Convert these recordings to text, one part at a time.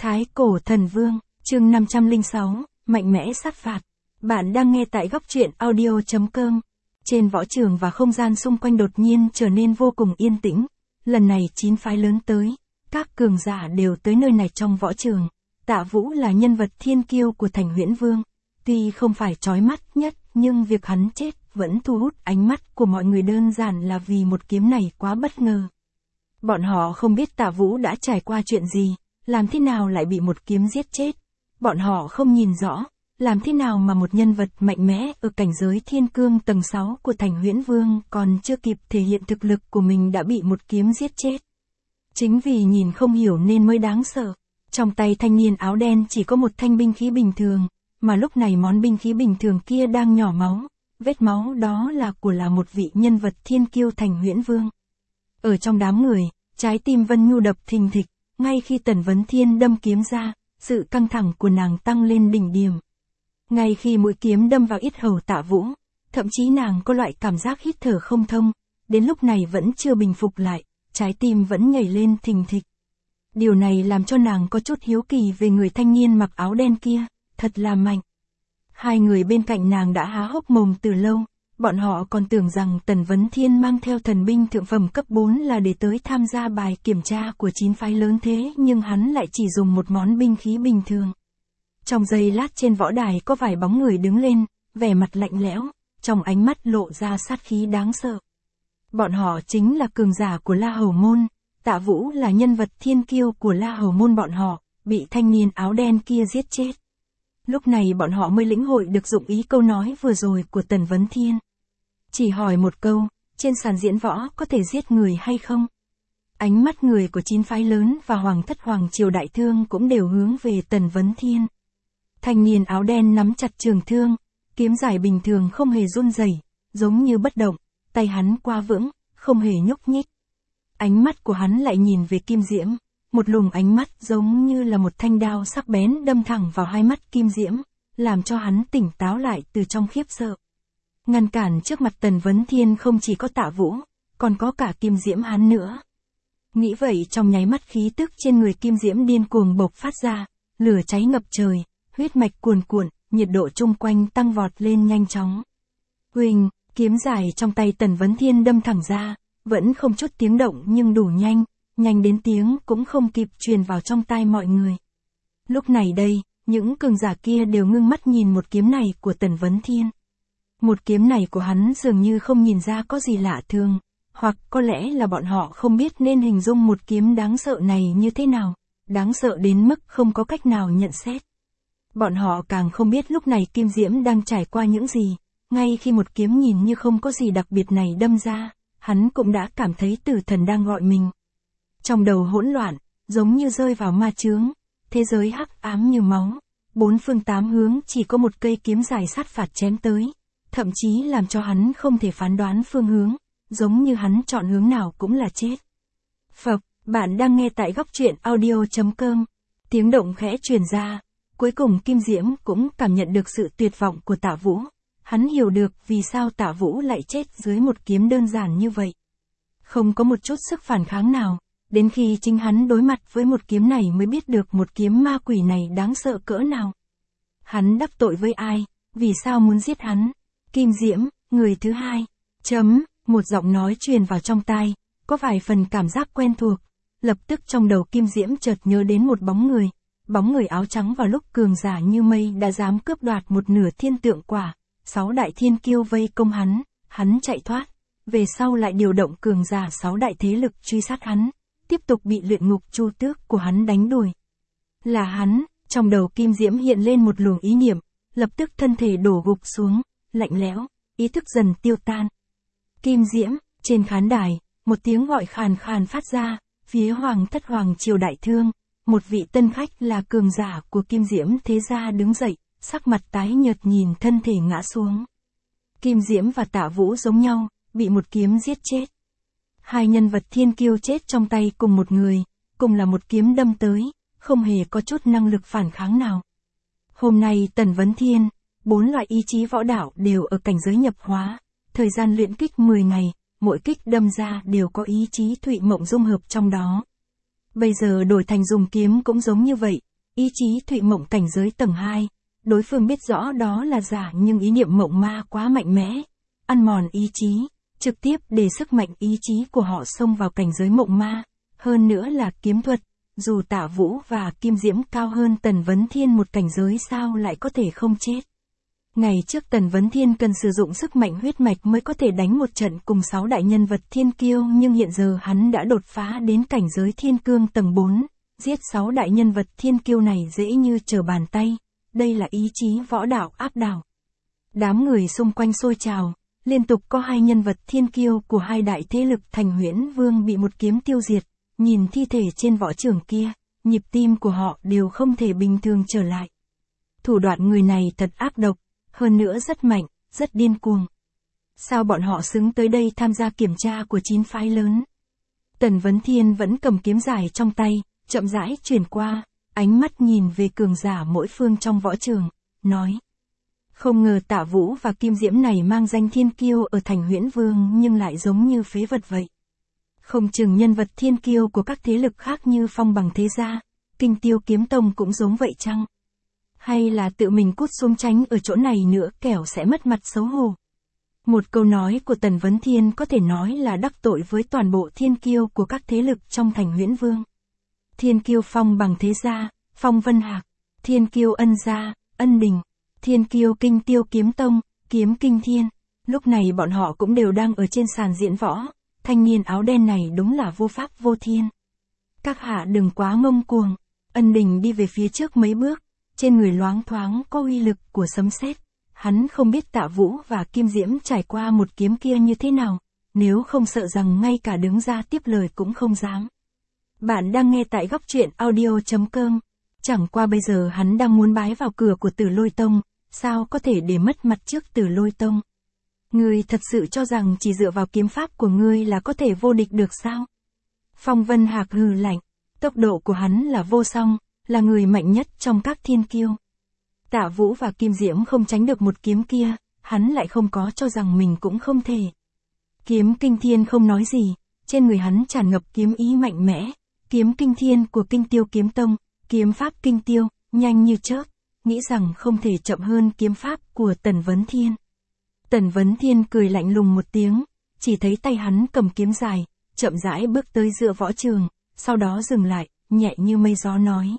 Thái Cổ Thần Vương, chương 506, mạnh mẽ sát phạt. Bạn đang nghe tại góc truyện audio.com. Trên võ trường và không gian xung quanh đột nhiên trở nên vô cùng yên tĩnh. Lần này 9 phái lớn tới, các cường giả đều tới nơi này trong võ trường. Tạ Vũ là nhân vật thiên kiêu của Thành Huyễn Vương. Tuy không phải chói mắt nhất, nhưng việc hắn chết vẫn thu hút ánh mắt của mọi người đơn giản là vì một kiếm này quá bất ngờ. Bọn họ không biết Tạ Vũ đã trải qua chuyện gì, làm thế nào lại bị một kiếm giết chết. Bọn họ không nhìn rõ, làm thế nào mà một nhân vật mạnh mẽ ở cảnh giới thiên cương tầng 6 của Thành Huyễn Vương còn chưa kịp thể hiện thực lực của mình đã bị một kiếm giết chết. Chính vì nhìn không hiểu nên mới đáng sợ. Trong tay thanh niên áo đen chỉ có một thanh binh khí bình thường, mà lúc này món binh khí bình thường kia đang nhỏ máu. Vết máu đó là của một vị nhân vật thiên kiêu Thành Huyễn Vương. Ở trong đám người, trái tim Vân Nhu đập thình thịch, ngay khi Tần Vấn Thiên đâm kiếm ra, sự căng thẳng của nàng tăng lên đỉnh điểm. Ngay khi mũi kiếm đâm vào yết hầu Tạ Vũ, thậm chí nàng có loại cảm giác hít thở không thông, đến lúc này vẫn chưa bình phục lại, trái tim vẫn nhảy lên thình thịch. Điều này làm cho nàng có chút hiếu kỳ về người thanh niên mặc áo đen kia, thật là mạnh. Hai người bên cạnh nàng đã há hốc mồm từ lâu, bọn họ còn tưởng rằng Tần Vấn Thiên mang theo thần binh thượng phẩm cấp 4 là để tới tham gia bài kiểm tra của 9 phái lớn thế nhưng hắn lại chỉ dùng một món binh khí bình thường. Trong giây lát trên võ đài có vài bóng người đứng lên, vẻ mặt lạnh lẽo, trong ánh mắt lộ ra sát khí đáng sợ. Bọn họ chính là cường giả của La Hầu Môn, Tạ Vũ là nhân vật thiên kiêu của La Hầu Môn bọn họ, bị thanh niên áo đen kia giết chết. Lúc này bọn họ mới lĩnh hội được dụng ý câu nói vừa rồi của Tần Vấn Thiên. Chỉ hỏi một câu, trên sàn diễn võ có thể giết người hay không? Ánh mắt người của 9 phái lớn và Hoàng thất Hoàng triều đại thương cũng đều hướng về Tần Vấn Thiên. Thanh niên áo đen nắm chặt trường thương, kiếm dài bình thường không hề run rẩy, giống như bất động, tay hắn qua vững, không hề nhúc nhích. Ánh mắt của hắn lại nhìn về Kim Diễm, một luồng ánh mắt giống như là một thanh đao sắc bén đâm thẳng vào hai mắt Kim Diễm, làm cho hắn tỉnh táo lại từ trong khiếp sợ. Ngăn cản trước mặt Tần Vấn Thiên không chỉ có Tạ Vũ, còn có cả Kim Diễm hắn nữa. Nghĩ vậy trong nháy mắt khí tức trên người Kim Diễm điên cuồng bộc phát ra, lửa cháy ngập trời, huyết mạch cuồn cuộn, nhiệt độ chung quanh tăng vọt lên nhanh chóng. Huỳnh, kiếm dài trong tay Tần Vấn Thiên đâm thẳng ra, vẫn không chút tiếng động nhưng đủ nhanh, nhanh đến tiếng cũng không kịp truyền vào trong tai mọi người. Lúc này đây, những cường giả kia đều ngưng mắt nhìn một kiếm này của Tần Vấn Thiên. Một kiếm này của hắn dường như không nhìn ra có gì lạ thường, hoặc có lẽ là bọn họ không biết nên hình dung một kiếm đáng sợ này như thế nào, đáng sợ đến mức không có cách nào nhận xét. Bọn họ càng không biết lúc này Kim Diễm đang trải qua những gì, ngay khi một kiếm nhìn như không có gì đặc biệt này đâm ra, hắn cũng đã cảm thấy tử thần đang gọi mình. Trong đầu hỗn loạn, giống như rơi vào ma chướng, thế giới hắc ám như máu, bốn phương tám hướng chỉ có một cây kiếm dài sát phạt chém tới, thậm chí làm cho hắn không thể phán đoán phương hướng, giống như hắn chọn hướng nào cũng là chết. Phập, bạn đang nghe tại góc truyện audio.com. Tiếng động khẽ truyền ra, cuối cùng Kim Diễm cũng cảm nhận được sự tuyệt vọng của Tạ Vũ. Hắn hiểu được vì sao Tạ Vũ lại chết dưới một kiếm đơn giản như vậy. Không có một chút sức phản kháng nào, đến khi chính hắn đối mặt với một kiếm này mới biết được một kiếm ma quỷ này đáng sợ cỡ nào. Hắn đắc tội với ai, vì sao muốn giết hắn? Kim Diễm, người thứ hai. Một giọng nói truyền vào trong tai, có vài phần cảm giác quen thuộc. Lập tức trong đầu Kim Diễm chợt nhớ đến một bóng người áo trắng vào lúc cường giả như mây đã dám cướp đoạt một nửa thiên tượng quả. 6 đại thiên kiêu vây công hắn chạy thoát, về sau lại điều động cường giả 6 đại thế lực truy sát hắn, tiếp tục bị luyện ngục chu tước của hắn đánh đuổi. Là hắn, trong đầu Kim Diễm hiện lên một luồng ý niệm, lập tức thân thể đổ gục xuống, lạnh lẽo, ý thức dần tiêu tan. Kim Diễm, trên khán đài, một tiếng gọi khàn khàn phát ra, phía Hoàng thất Hoàng triều đại thương, một vị tân khách là cường giả của Kim Diễm thế gia đứng dậy, sắc mặt tái nhợt nhìn thân thể ngã xuống. Kim Diễm và Tạ Vũ giống nhau, bị một kiếm giết chết. Hai nhân vật thiên kiêu chết trong tay cùng một người, cùng là một kiếm đâm tới, không hề có chút năng lực phản kháng nào. Hôm nay Tần Vấn Thiên, 4 loại ý chí võ đạo đều ở cảnh giới nhập hóa, thời gian luyện kích 10 ngày, mỗi kích đâm ra đều có ý chí Thụy Mộng dung hợp trong đó. Bây giờ đổi thành dùng kiếm cũng giống như vậy, ý chí Thụy Mộng cảnh giới tầng 2. Đối phương biết rõ đó là giả nhưng ý niệm mộng ma quá mạnh mẽ, ăn mòn ý chí, trực tiếp để sức mạnh ý chí của họ xông vào cảnh giới mộng ma. Hơn nữa là kiếm thuật, dù Tạ Vũ và Kim Diễm cao hơn Tần Vấn Thiên một cảnh giới sao lại có thể không chết. Ngày trước Tần Vấn Thiên cần sử dụng sức mạnh huyết mạch mới có thể đánh một trận cùng 6 đại nhân vật thiên kiêu, nhưng hiện giờ hắn đã đột phá đến cảnh giới thiên cương tầng 4, giết 6 đại nhân vật thiên kiêu này dễ như trở bàn tay. Đây là ý chí võ đạo áp đảo. Đám người xung quanh sôi trào, liên tục có 2 nhân vật thiên kiêu của 2 đại thế lực Thành Huyễn Vương bị một kiếm tiêu diệt. Nhìn thi thể trên võ trường kia, nhịp tim của họ đều không thể bình thường trở lại. Thủ đoạn người này thật ác độc, hơn nữa rất mạnh, rất điên cuồng. Sao bọn họ xứng tới đây tham gia kiểm tra của 9 phái lớn? Tần Vấn Thiên vẫn cầm kiếm dài trong tay, chậm rãi chuyển qua, ánh mắt nhìn về cường giả mỗi phương trong võ trường, nói. Không ngờ Tạ Vũ và Kim Diễm này mang danh thiên kiêu ở Thành Huyễn Vương nhưng lại giống như phế vật vậy. Không chừng nhân vật thiên kiêu của các thế lực khác như Phong Bằng Thế Gia, Kinh Tiêu Kiếm Tông cũng giống vậy chăng? Hay là tự mình cút xuống tránh ở chỗ này nữa kẻo sẽ mất mặt xấu hổ? Một câu nói của Tần Vấn Thiên có thể nói là đắc tội với toàn bộ thiên kiêu của các thế lực trong Thành Huyễn Vương. Thiên kiêu Phong Bằng Thế Gia, Phong Vân Hạc, thiên kiêu Ân Gia, Ân Đình, thiên kiêu Kinh Tiêu Kiếm Tông, Kiếm Kinh Thiên. Lúc này bọn họ cũng đều đang ở trên sàn diễn võ. Thanh niên áo đen này đúng là vô pháp vô thiên. Các hạ đừng quá ngông cuồng. Ân Đình đi về phía trước mấy bước, trên người loáng thoáng có uy lực của sấm sét. Hắn không biết Tạ Vũ và Kim Diễm trải qua một kiếm kia như thế nào, nếu không sợ rằng ngay cả đứng ra tiếp lời cũng không dám. Bạn đang nghe tại góc truyện audio.com. Chẳng qua bây giờ hắn đang muốn bái vào cửa của Tử Lôi Tông, sao có thể để mất mặt trước Tử Lôi Tông? Ngươi thật sự cho rằng chỉ dựa vào kiếm pháp của ngươi là có thể vô địch được sao? Phong Vân Hạc hừ lạnh, tốc độ của hắn là vô song, là người mạnh nhất trong các thiên kiêu. Tạ Vũ và Kim Diễm không tránh được một kiếm kia, hắn lại không có cho rằng mình cũng không thể. Kiếm Kinh Thiên không nói gì, trên người hắn tràn ngập kiếm ý mạnh mẽ, kiếm Kinh Thiên của Kinh Tiêu Kiếm Tông, kiếm pháp Kinh Tiêu, nhanh như chớp, nghĩ rằng không thể chậm hơn kiếm pháp của Tần Vấn Thiên. Tần Vấn Thiên cười lạnh lùng một tiếng, chỉ thấy tay hắn cầm kiếm dài, chậm rãi bước tới giữa võ trường, sau đó dừng lại, nhẹ như mây gió nói.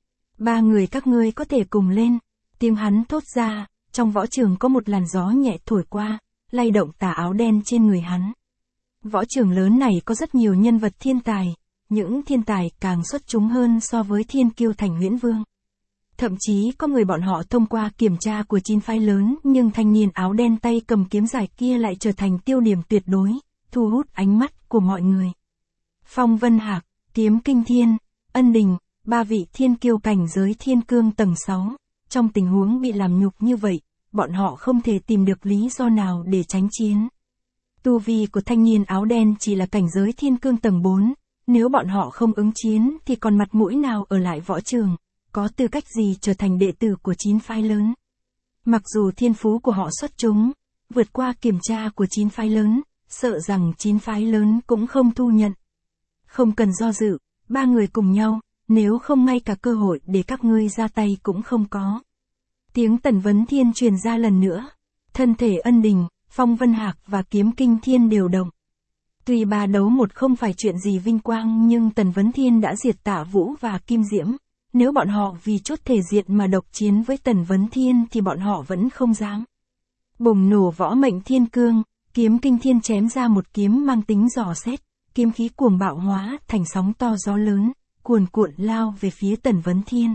3 người các ngươi có thể cùng lên. Tiếng hắn thốt ra, trong võ trường có một làn gió nhẹ thổi qua, lay động tà áo đen trên người hắn. Võ trường lớn này có rất nhiều nhân vật thiên tài, những thiên tài càng xuất chúng hơn so với thiên kiêu Thành Huyễn Vương. Thậm chí có người bọn họ thông qua kiểm tra của 9 phái lớn nhưng thanh niên áo đen tay cầm kiếm dài kia lại trở thành tiêu điểm tuyệt đối, thu hút ánh mắt của mọi người. Phong Vân Hạc, Kiếm Kinh Thiên, Ân Đình, 3 vị thiên kiêu cảnh giới thiên cương tầng 6, trong tình huống bị làm nhục như vậy, bọn họ không thể tìm được lý do nào để tránh chiến. Tu vi của thanh niên áo đen chỉ là cảnh giới thiên cương tầng 4, nếu bọn họ không ứng chiến thì còn mặt mũi nào ở lại võ trường, có tư cách gì trở thành đệ tử của 9 phái lớn. Mặc dù thiên phú của họ xuất chúng, vượt qua kiểm tra của 9 phái lớn, sợ rằng 9 phái lớn cũng không thu nhận. Không cần do dự, 3 người cùng nhau, nếu không ngay cả cơ hội để các ngươi ra tay cũng không có. Tiếng Tần Vấn Thiên truyền ra lần nữa, thân thể Ân Đình, Phong Vân Hạc và Kiếm Kinh Thiên đều động. Tuy 3 đấu 1 không phải chuyện gì vinh quang nhưng Tần Vấn Thiên đã diệt Tạ Vũ và Kim Diễm, nếu bọn họ vì chốt thể diện mà độc chiến với Tần Vấn Thiên thì bọn họ vẫn không dám. Bùng nổ võ mệnh thiên cương, Kiếm Kinh Thiên chém ra một kiếm mang tính dò xét, kiếm khí cuồng bạo hóa thành sóng to gió lớn, cuồn cuộn lao về phía Tần Vấn Thiên.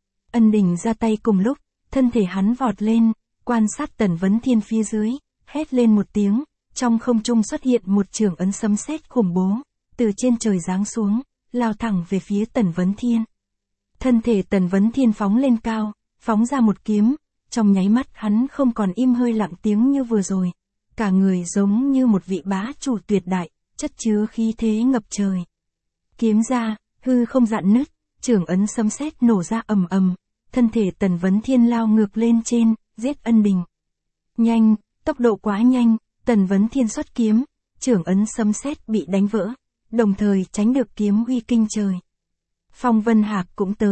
Ân Đình ra tay cùng lúc, thân thể hắn vọt lên, quan sát Tần Vấn Thiên phía dưới, hét lên một tiếng, trong không trung xuất hiện một trường ấn sấm sét khủng bố, từ trên trời giáng xuống, lao thẳng về phía Tần Vấn Thiên. Thân thể Tần Vấn Thiên phóng lên cao, phóng ra một kiếm, trong nháy mắt hắn không còn im hơi lặng tiếng như vừa rồi, cả người giống như một vị bá chủ tuyệt đại, chất chứa khí thế ngập trời. Kiếm ra, hư không dạn nứt, trường ấn sấm sét nổ ra ầm ầm, thân thể Tần Vấn Thiên lao ngược lên trên, giết Ân Đình. Nhanh, tốc độ quá nhanh, Tần Vấn Thiên xuất kiếm, trường ấn sấm sét bị đánh vỡ, đồng thời tránh được kiếm huy kinh trời. Phong Vân Hạc cũng tới,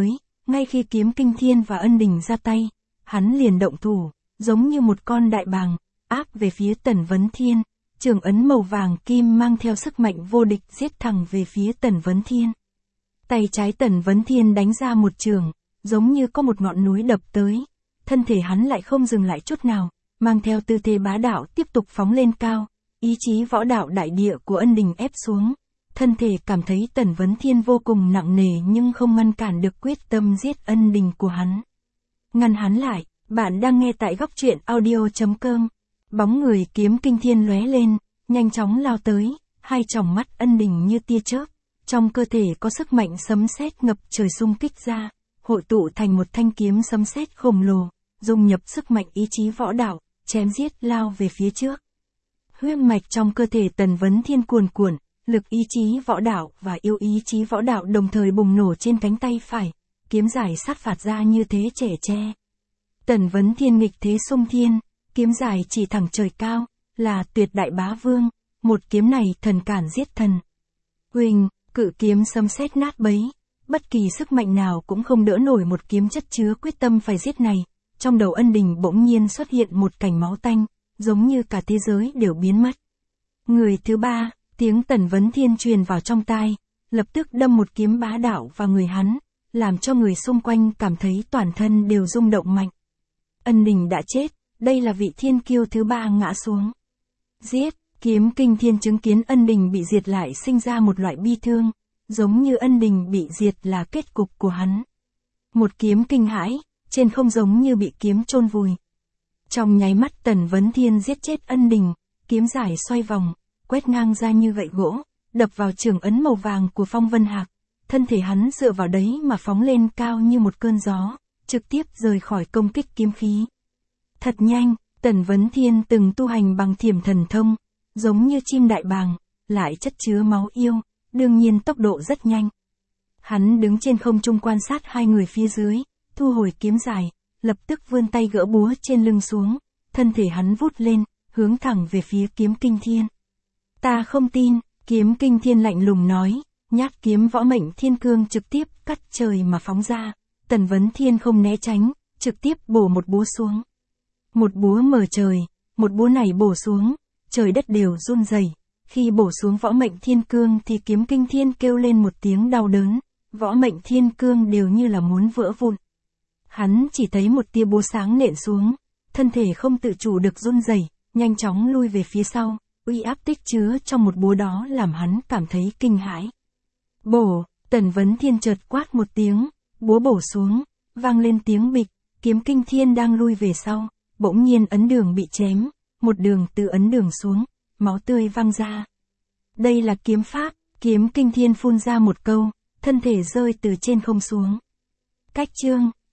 Ngay khi kiếm kinh thiên và ân đình ra tay, hắn liền động thủ, giống như một con đại bàng, áp về phía Tần Vấn Thiên. Trường ấn màu vàng kim mang theo sức mạnh vô địch giết thẳng về phía Tần Vấn Thiên. Tay trái Tần Vấn Thiên đánh ra một trường, giống như có một ngọn núi đập tới. Thân thể hắn lại không dừng lại chút nào, mang theo tư thế bá đạo tiếp tục phóng lên cao. Ý chí võ đạo đại địa của ân đình ép xuống. Thân thể cảm thấy Tần Vấn Thiên vô cùng nặng nề nhưng không ngăn cản được quyết tâm giết ân đình của hắn. Ngăn hắn lại, bạn đang nghe tại góc truyện audio.com. Bóng người kiếm kinh thiên lóe lên, nhanh chóng lao tới, hai tròng mắt ân đình như tia chớp. Trong cơ thể có sức mạnh sấm sét ngập trời xung kích ra, hội tụ thành một thanh kiếm sấm sét khổng lồ, dung nhập sức mạnh ý chí võ đạo, chém giết lao về phía trước. Huyết mạch trong cơ thể Tần Vấn Thiên cuồn cuộn, lực ý chí võ đạo và yêu ý chí võ đạo đồng thời bùng nổ trên cánh tay phải, kiếm dài sát phạt ra như thế trẻ tre. Tần Vấn Thiên nghịch thế xung thiên, kiếm dài chỉ thẳng trời cao, là tuyệt đại bá vương, một kiếm này thần cản giết thần. Huỳnh, cự kiếm sấm sét nát bấy, bất kỳ sức mạnh nào cũng không đỡ nổi một kiếm chất chứa quyết tâm phải giết này. Trong đầu ân đình bỗng nhiên xuất hiện một cảnh máu tanh, giống như cả thế giới đều biến mất. Người thứ ba, tiếng Tần Vấn Thiên truyền vào trong tai, lập tức đâm một kiếm bá đạo vào người hắn, làm cho người xung quanh cảm thấy toàn thân đều rung động mạnh. Ân đình đã chết, đây là vị thiên kiêu thứ ba ngã xuống. Giết, kiếm kinh thiên chứng kiến ân đình bị diệt lại sinh ra một loại bi thương, giống như ân đình bị diệt là kết cục của hắn. Một kiếm kinh hãi, trên không giống như bị kiếm chôn vùi. Trong nháy mắt Tần Vấn Thiên giết chết ân đình, kiếm dài xoay vòng, quét ngang ra như gậy gỗ, đập vào trường ấn màu vàng của Phong Vân Hạc. Thân thể hắn dựa vào đấy mà phóng lên cao như một cơn gió, trực tiếp rời khỏi công kích kiếm khí. Thật nhanh, Tần Vấn Thiên từng tu hành bằng thiểm thần thông, giống như chim đại bàng, lại chất chứa máu yêu, đương nhiên tốc độ rất nhanh. Hắn đứng trên không trung quan sát hai người phía dưới, thu hồi kiếm dài, lập tức vươn tay gỡ búa trên lưng xuống, thân thể hắn vút lên, hướng thẳng về phía kiếm kinh thiên. Ta không tin, kiếm kinh thiên lạnh lùng nói, nhát kiếm võ mệnh thiên cương trực tiếp cắt trời mà phóng ra. Tần Vấn Thiên không né tránh, trực tiếp bổ một búa xuống. Một búa mở trời, một búa này bổ xuống, trời đất đều run rẩy. Khi bổ xuống võ mệnh thiên cương thì kiếm kinh thiên kêu lên một tiếng đau đớn, võ mệnh thiên cương đều như là muốn vỡ vụn. Hắn chỉ thấy một tia búa sáng nện xuống, thân thể không tự chủ được run rẩy, nhanh chóng lui về phía sau, uy áp tích chứa trong một búa đó làm hắn cảm thấy kinh hãi. Bổ, Tần Vấn Thiên chợt quát một tiếng, búa bổ xuống, vang lên tiếng bịch, kiếm kinh thiên đang lui về sau, bỗng nhiên ấn đường bị chém, một đường từ ấn đường xuống, máu tươi văng ra. Đây là kiếm pháp, kiếm kinh thiên phun ra một câu, thân thể rơi từ trên không xuống. Cách chương